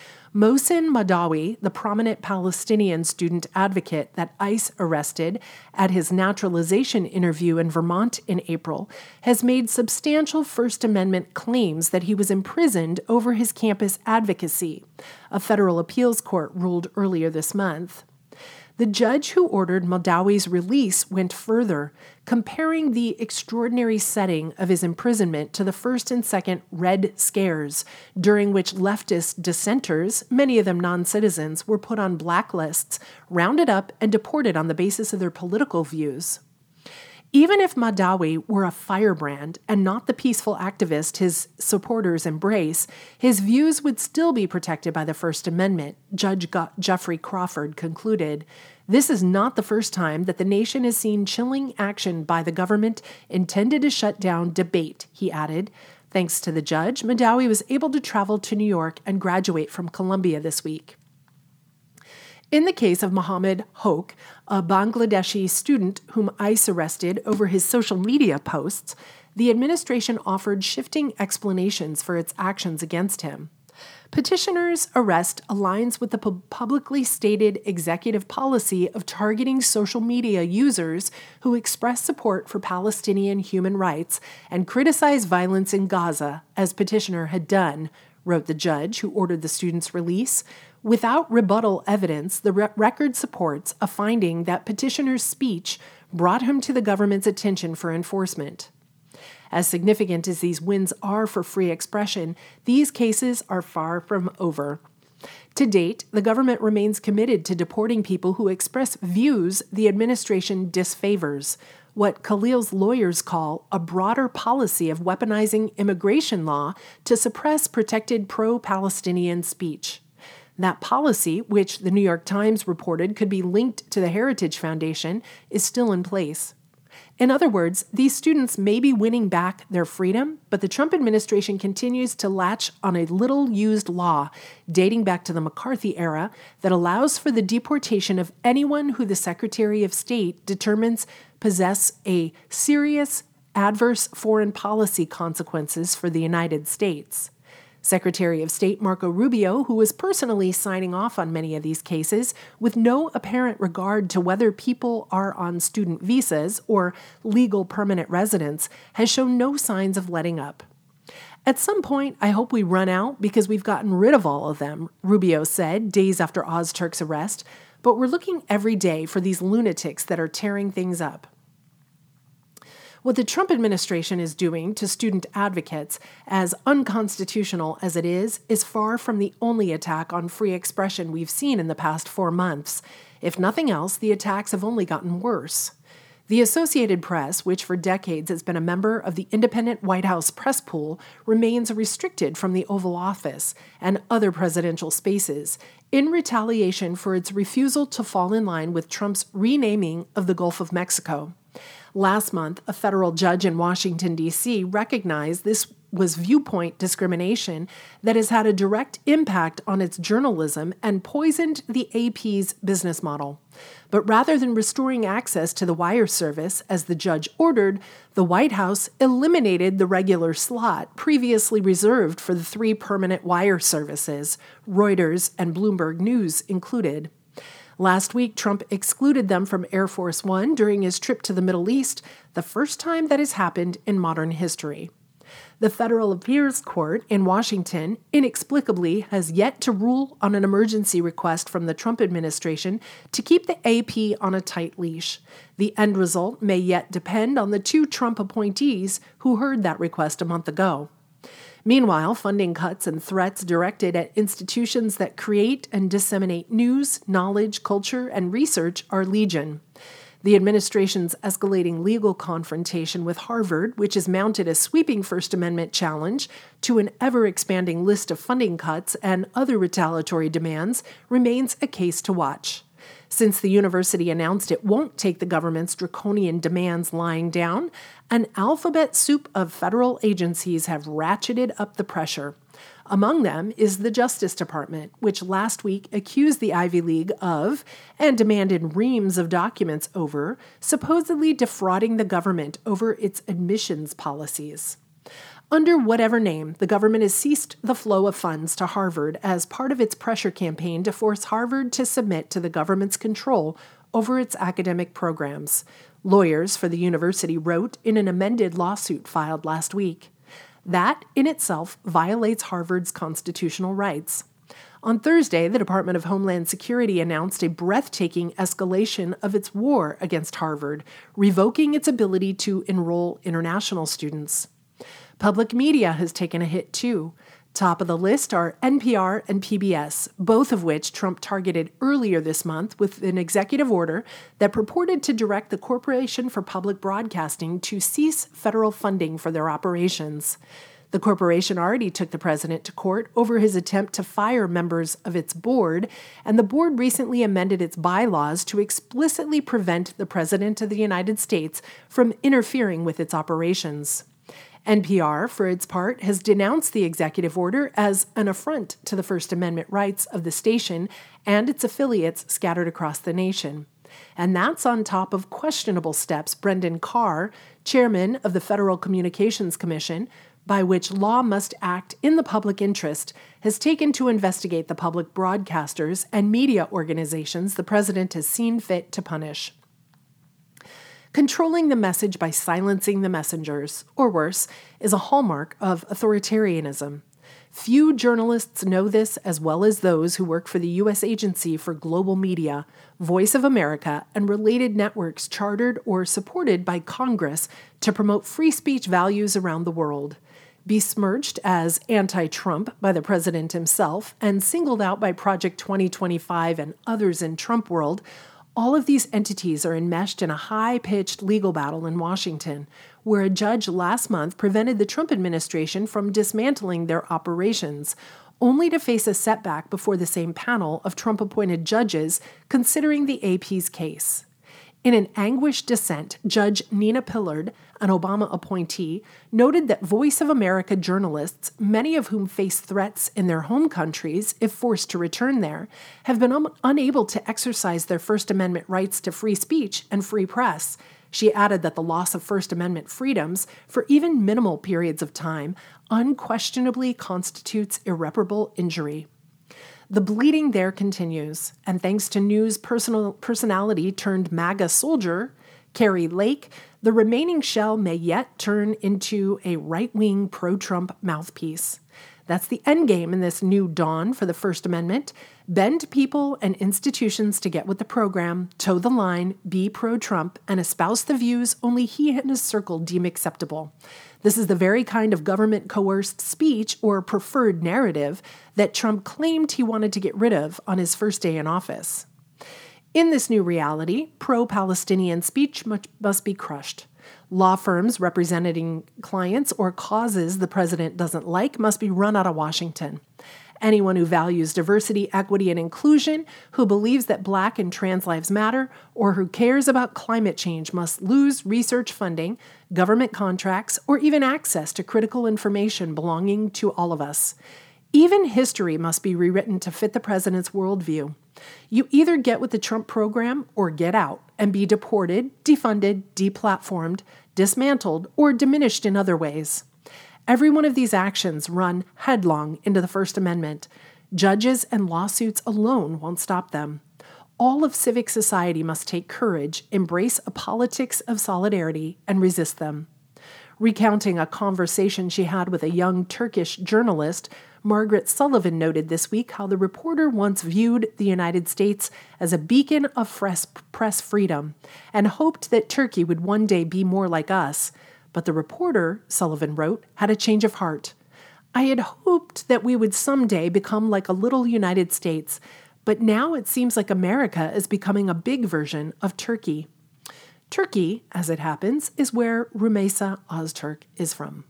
Mohsen Madawi, the prominent Palestinian student advocate that ICE arrested at his naturalization interview in Vermont in April, has made substantial First Amendment claims that he was imprisoned over his campus advocacy, a federal appeals court ruled earlier this month. The judge who ordered Madawi's release went further, comparing the extraordinary setting of his imprisonment to the first and second Red Scares, during which leftist dissenters, many of them non-citizens, were put on blacklists, rounded up, and deported on the basis of their political views. Even if Madawi were a firebrand and not the peaceful activist his supporters embrace, his views would still be protected by the First Amendment, Judge Jeffrey Crawford concluded. This is not the first time that the nation has seen chilling action by the government intended to shut down debate, he added. Thanks to the judge, Madawi was able to travel to New York and graduate from Columbia this week. In the case of Mohammed Hoque, a Bangladeshi student whom ICE arrested over his social media posts, the administration offered shifting explanations for its actions against him. Petitioners' arrest aligns with the publicly stated executive policy of targeting social media users who express support for Palestinian human rights and criticize violence in Gaza, as petitioner had done, wrote the judge who ordered the student's release. Without rebuttal evidence, the record supports a finding that petitioner's speech brought him to the government's attention for enforcement. As significant as these wins are for free expression, these cases are far from over. To date, the government remains committed to deporting people who express views the administration disfavors, what Khalil's lawyers call a broader policy of weaponizing immigration law to suppress protected pro-Palestinian speech. That policy, which the New York Times reported could be linked to the Heritage Foundation, is still in place. In other words, these students may be winning back their freedom, but the Trump administration continues to latch on a little-used law dating back to the McCarthy era that allows for the deportation of anyone who the Secretary of State determines possess a serious adverse foreign policy consequences for the United States. Secretary of State Marco Rubio, who was personally signing off on many of these cases with no apparent regard to whether people are on student visas or legal permanent residents, has shown no signs of letting up. At some point, I hope we run out because we've gotten rid of all of them, Rubio said days after Ozturk's arrest, but we're looking every day for these lunatics that are tearing things up. What the Trump administration is doing to student advocates, as unconstitutional as it is far from the only attack on free expression we've seen in the past 4 months. If nothing else, the attacks have only gotten worse. The Associated Press, which for decades has been a member of the independent White House press pool, remains restricted from the Oval Office and other presidential spaces in retaliation for its refusal to fall in line with Trump's renaming of the Gulf of Mexico. Last month, a federal judge in Washington, D.C. recognized this was viewpoint discrimination that has had a direct impact on its journalism and poisoned the AP's business model. But rather than restoring access to the wire service, as the judge ordered, the White House eliminated the regular slot previously reserved for the 3 permanent wire services, Reuters and Bloomberg News included. Last week, Trump excluded them from Air Force One during his trip to the Middle East, the first time that has happened in modern history. The Federal Appeals Court in Washington inexplicably has yet to rule on an emergency request from the Trump administration to keep the AP on a tight leash. The end result may yet depend on the two Trump appointees who heard that request a month ago. Meanwhile, funding cuts and threats directed at institutions that create and disseminate news, knowledge, culture, and research are legion. The administration's escalating legal confrontation with Harvard, which has mounted a sweeping First Amendment challenge to an ever-expanding list of funding cuts and other retaliatory demands, remains a case to watch. Since the university announced it won't take the government's draconian demands lying down, an alphabet soup of federal agencies have ratcheted up the pressure. Among them is the Justice Department, which last week accused the Ivy League of, and demanded reams of documents over, supposedly defrauding the government over its admissions policies. Under whatever name, the government has ceased the flow of funds to Harvard as part of its pressure campaign to force Harvard to submit to the government's control over its academic programs. Lawyers for the university wrote in an amended lawsuit filed last week. That, in itself, violates Harvard's constitutional rights. On Thursday, the Department of Homeland Security announced a breathtaking escalation of its war against Harvard, revoking its ability to enroll international students. Public media has taken a hit too. Top of the list are NPR and PBS, both of which Trump targeted earlier this month with an executive order that purported to direct the Corporation for Public Broadcasting to cease federal funding for their operations. The corporation already took the president to court over his attempt to fire members of its board, and the board recently amended its bylaws to explicitly prevent the President of the United States from interfering with its operations. NPR, for its part, has denounced the executive order as an affront to the First Amendment rights of the station and its affiliates scattered across the nation. And that's on top of questionable steps Brendan Carr, chairman of the Federal Communications Commission, by which law must act in the public interest, has taken to investigate the public broadcasters and media organizations the president has seen fit to punish. Controlling the message by silencing the messengers, or worse, is a hallmark of authoritarianism. Few journalists know this as well as those who work for the U.S. Agency for Global Media, Voice of America, and related networks chartered or supported by Congress to promote free speech values around the world. Besmirched as anti-Trump by the president himself and singled out by Project 2025 and others in Trump world, all of these entities are enmeshed in a high-pitched legal battle in Washington, where a judge last month prevented the Trump administration from dismantling their operations, only to face a setback before the same panel of Trump-appointed judges considering the AP's case. In an anguished dissent, Judge Nina Pillard, an Obama appointee, noted that Voice of America journalists, many of whom face threats in their home countries if forced to return there, have been unable to exercise their First Amendment rights to free speech and free press. She added that the loss of First Amendment freedoms for even minimal periods of time unquestionably constitutes irreparable injury. The bleeding there continues, and thanks to news personality turned MAGA soldier, Kari Lake, the remaining shell may yet turn into a right-wing pro-Trump mouthpiece. That's the endgame in this new dawn for the First Amendment. Bend people and institutions to get with the program, toe the line, be pro-Trump, and espouse the views only he and his circle deem acceptable. This is the very kind of government-coerced speech or preferred narrative that Trump claimed he wanted to get rid of on his first day in office. In this new reality, pro-Palestinian speech must be crushed. Law firms representing clients or causes the president doesn't like must be run out of Washington. Anyone who values diversity, equity, and inclusion, who believes that Black and trans lives matter, or who cares about climate change must lose research funding, government contracts, or even access to critical information belonging to all of us. Even history must be rewritten to fit the president's worldview. You either get with the Trump program or get out and be deported, defunded, deplatformed, dismantled, or diminished in other ways. Every one of these actions run headlong into the First Amendment. Judges and lawsuits alone won't stop them. All of civic society must take courage, embrace a politics of solidarity, and resist them. Recounting a conversation she had with a young Turkish journalist, Margaret Sullivan noted this week how the reporter once viewed the United States as a beacon of press freedom and hoped that Turkey would one day be more like us. But the reporter, Sullivan wrote, had a change of heart. I had hoped that we would someday become like a little United States, but now it seems like America is becoming a big version of Turkey. Turkey, as it happens, is where Rumeysa Ozturk is from.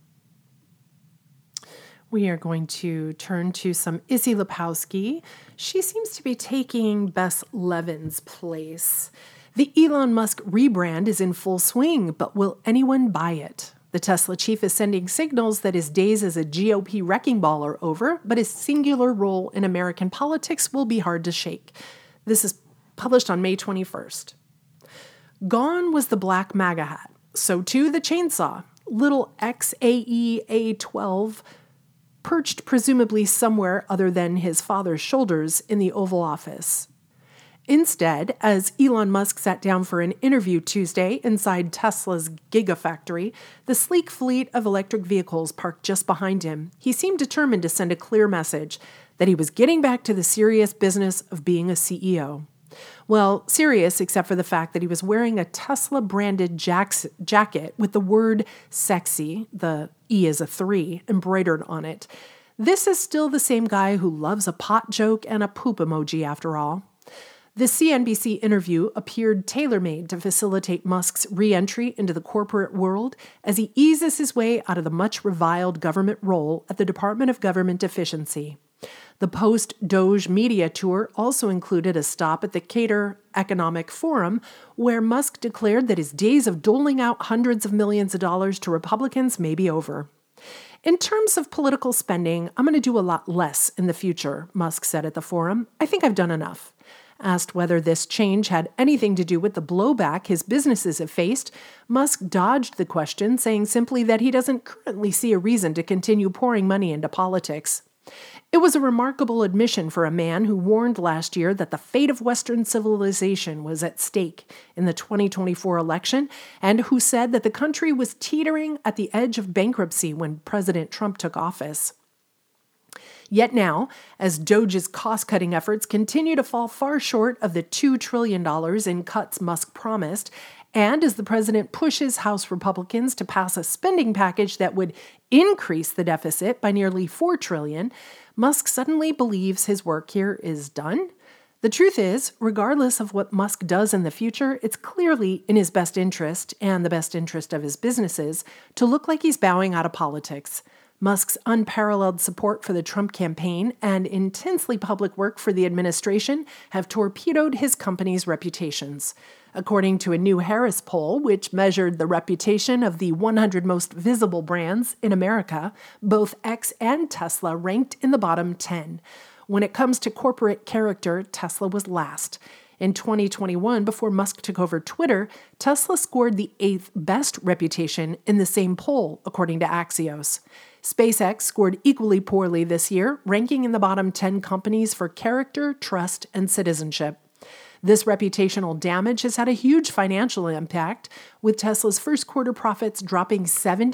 We are going to turn to some Issy Lepowski. She seems to be taking Bess Levin's place. The Elon Musk rebrand is in full swing, but will anyone buy it? The Tesla chief is sending signals that his days as a GOP wrecking ball are over, but his singular role in American politics will be hard to shake. This is published on May 21st. Gone was the black MAGA hat. So too the chainsaw. Little XAE A12 perched presumably somewhere other than his father's shoulders in the Oval Office. Instead, as Elon Musk sat down for an interview Tuesday inside Tesla's Gigafactory, the sleek fleet of electric vehicles parked just behind him, he seemed determined to send a clear message that he was getting back to the serious business of being a CEO. Well, serious except for the fact that he was wearing a Tesla-branded jacket with the word sexy, the E is a 3, embroidered on it. This is still the same guy who loves a pot joke and a poop emoji after all. The CNBC interview appeared tailor-made to facilitate Musk's re-entry into the corporate world as he eases his way out of the much-reviled government role at the Department of Government Efficiency. The post-Doge media tour also included a stop at the Qatar Economic Forum, where Musk declared that his days of doling out hundreds of millions of dollars to Republicans may be over. In terms of political spending, I'm going to do a lot less in the future, Musk said at the forum. I think I've done enough. Asked whether this change had anything to do with the blowback his businesses have faced, Musk dodged the question, saying simply that he doesn't currently see a reason to continue pouring money into politics. It was a remarkable admission for a man who warned last year that the fate of Western civilization was at stake in the 2024 election and who said that the country was teetering at the edge of bankruptcy when President Trump took office. Yet now, as Doge's cost-cutting efforts continue to fall far short of the $2 trillion in cuts Musk promised, and as the president pushes House Republicans to pass a spending package that would increase the deficit by nearly $4 trillion, Musk suddenly believes his work here is done. The truth is, regardless of what Musk does in the future, it's clearly in his best interest and the best interest of his businesses to look like he's bowing out of politics. Musk's unparalleled support for the Trump campaign and intensely public work for the administration have torpedoed his company's reputations. According to a new Harris poll, which measured the reputation of the 100 most visible brands in America, both X and Tesla ranked in the bottom 10. When it comes to corporate character, Tesla was last. In 2021, before Musk took over Twitter, Tesla scored the 8th best reputation in the same poll, according to Axios. SpaceX scored equally poorly this year, ranking in the bottom 10 companies for character, trust, and citizenship. This reputational damage has had a huge financial impact, with Tesla's first quarter profits dropping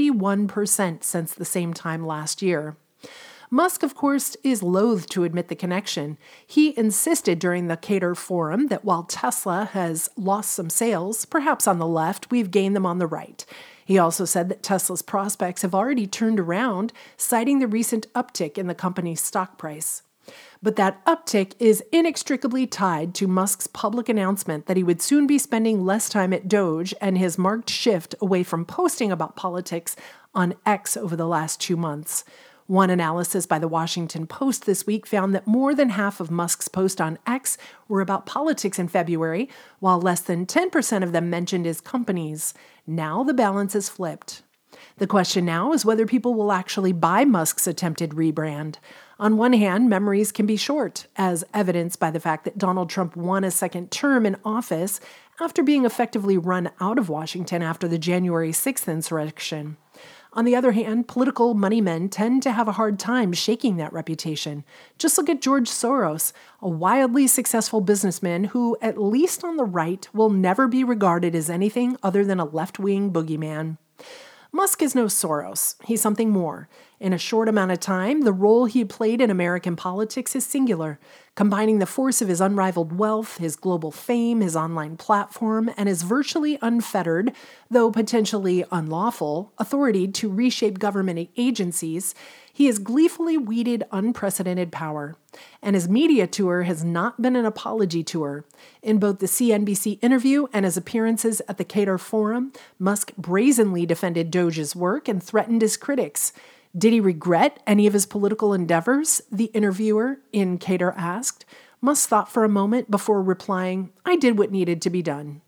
71% since the same time last year. Musk, of course, is loath to admit the connection. He insisted during the Qatar Forum that while Tesla has lost some sales, perhaps on the left, we've gained them on the right. He also said that Tesla's prospects have already turned around, citing the recent uptick in the company's stock price. But that uptick is inextricably tied to Musk's public announcement that he would soon be spending less time at Doge and his marked shift away from posting about politics on X over the last 2 months. One analysis by the Washington Post this week found that more than half of Musk's posts on X were about politics in February, while less than 10% of them mentioned his companies. Now the balance is flipped. The question now is whether people will actually buy Musk's attempted rebrand. On one hand, memories can be short, as evidenced by the fact that Donald Trump won a second term in office after being effectively run out of Washington after the January 6th insurrection. On the other hand, political money men tend to have a hard time shaking that reputation. Just look at George Soros, a wildly successful businessman who, at least on the right, will never be regarded as anything other than a left-wing boogeyman. Musk is no Soros. He's something more. In a short amount of time, the role he played in American politics is singular, combining the force of his unrivaled wealth, his global fame, his online platform, and his virtually unfettered, though potentially unlawful, authority to reshape government agencies. He has gleefully wielded unprecedented power. And his media tour has not been an apology tour. In both the CNBC interview and his appearances at the Cato Forum, Musk brazenly defended Doge's work and threatened his critics. Did he regret any of his political endeavors? The interviewer in Cato asked. Musk thought for a moment before replying, I did what needed to be done.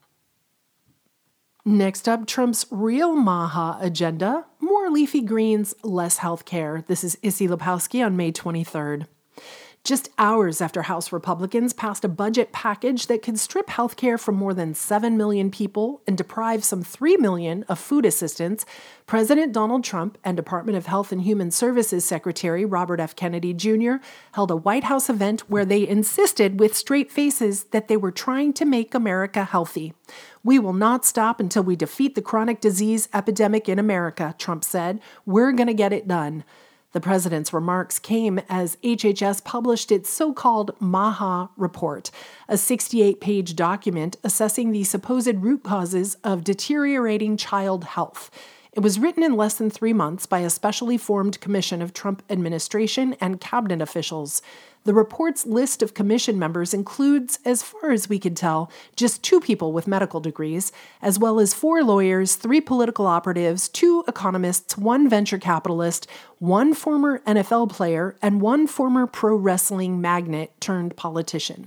Next up, Trump's real Maha agenda, more leafy greens, less health care. This is Issy Lepowski on May 23rd. Just hours after House Republicans passed a budget package that could strip health care from more than 7 million people and deprive some 3 million of food assistance, President Donald Trump and Department of Health and Human Services Secretary Robert F. Kennedy Jr. held a White House event where they insisted with straight faces that they were trying to make America healthy. We will not stop until we defeat the chronic disease epidemic in America, Trump said. We're going to get it done. The president's remarks came as HHS published its so-called Maha report, a 68-page document assessing the supposed root causes of deteriorating child health. It was written in less than 3 months by a specially formed commission of Trump administration and cabinet officials. The report's list of commission members includes, as far as we could tell, just 2 people with medical degrees, as well as 4 lawyers, 3 political operatives, 2 economists, 1 venture capitalist, 1 former NFL player, and 1 former pro wrestling magnate turned politician.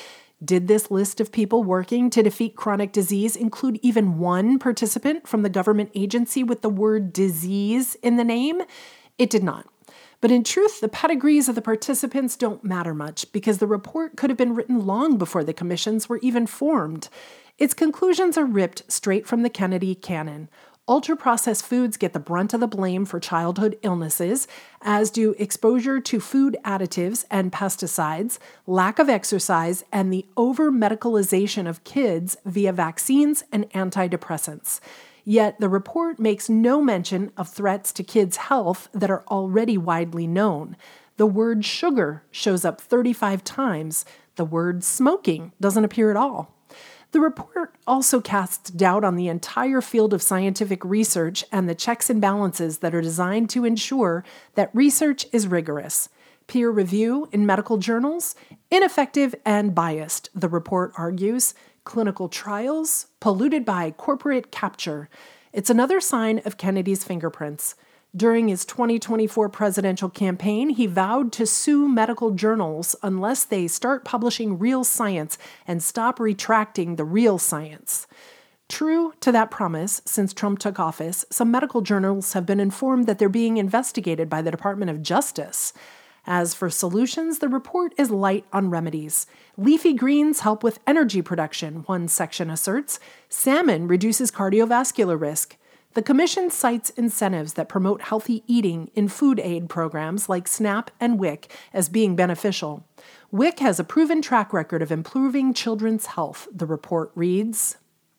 Did this list of people working to defeat chronic disease include even 1 participant from the government agency with the word disease in the name? It did not. But in truth, the pedigrees of the participants don't matter much because the report could have been written long before the commissions were even formed. Its conclusions are ripped straight from the Kennedy canon. Ultra-processed foods get the brunt of the blame for childhood illnesses, as do exposure to food additives and pesticides, lack of exercise, and the over-medicalization of kids via vaccines and antidepressants. Yet the report makes no mention of threats to kids' health that are already widely known. The word sugar shows up 35 times. The word smoking doesn't appear at all. The report also casts doubt on the entire field of scientific research and the checks and balances that are designed to ensure that research is rigorous. Peer review in medical journals, ineffective and biased, the report argues. Clinical trials, polluted by corporate capture. It's another sign of Kennedy's fingerprints. During his 2024 presidential campaign, he vowed to sue medical journals unless they start publishing real science and stop retracting the real science. True to that promise, since Trump took office, some medical journals have been informed that they're being investigated by the Department of Justice. As for solutions, the report is light on remedies. Leafy greens help with energy production, one section asserts. Salmon reduces cardiovascular risk. The commission cites incentives that promote healthy eating in food aid programs like SNAP and WIC as being beneficial. WIC has a proven track record of improving children's health, the report reads.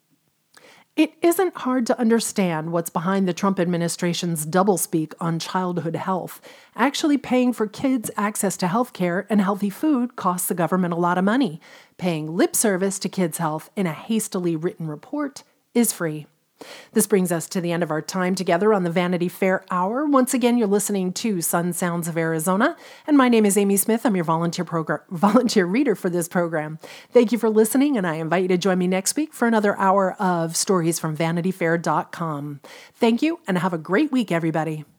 It isn't hard to understand what's behind the Trump administration's doublespeak on childhood health. Actually paying for kids' access to health care and healthy food costs the government a lot of money. Paying lip service to kids' health in a hastily written report is free. This brings us to the end of our time together on the Vanity Fair Hour. Once again, you're listening to Sun Sounds of Arizona, and my name is Amy Smith. I'm your volunteer reader for this program. Thank you for listening, and I invite you to join me next week for another hour of stories from VanityFair.com. Thank you, and have a great week, everybody.